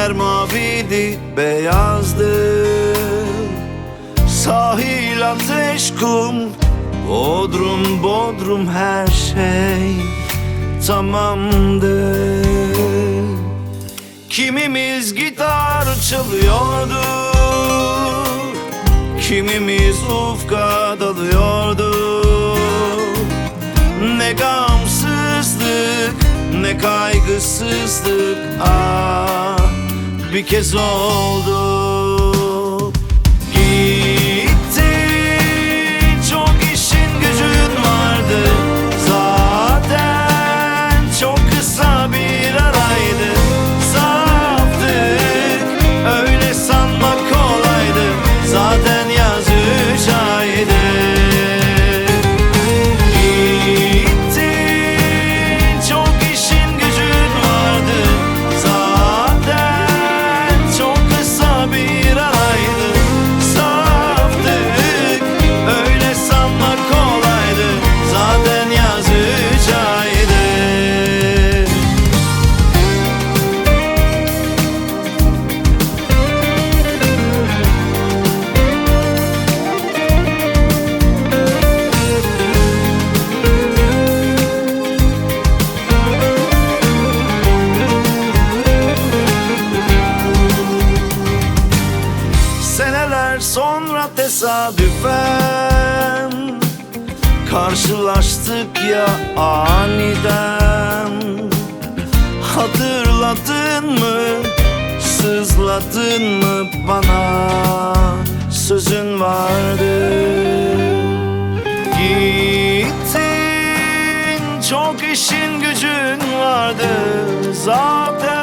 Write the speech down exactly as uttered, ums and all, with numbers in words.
Denizler maviydi, beyazdı. Sahil, ateş, kum, Bodrum, Bodrum, her şey tamamdı. Kimimiz gitar çalıyordu, kimimiz ufka dalıyordu. Ne gamsızlık, ne kaygısızlık, ah bir kez oldu. Seneler sonra tesadüfen karşılaştık ya aniden. Hatırladın mı, sızladın mı bana? Sözün vardı, gittin, çok işin gücün vardı zaten.